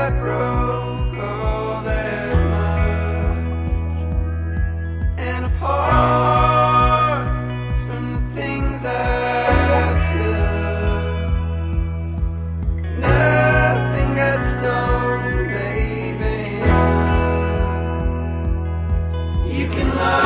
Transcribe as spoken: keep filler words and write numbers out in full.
that broke, all that much. And apart from the things I took, nothing got stolen, baby. You can lie.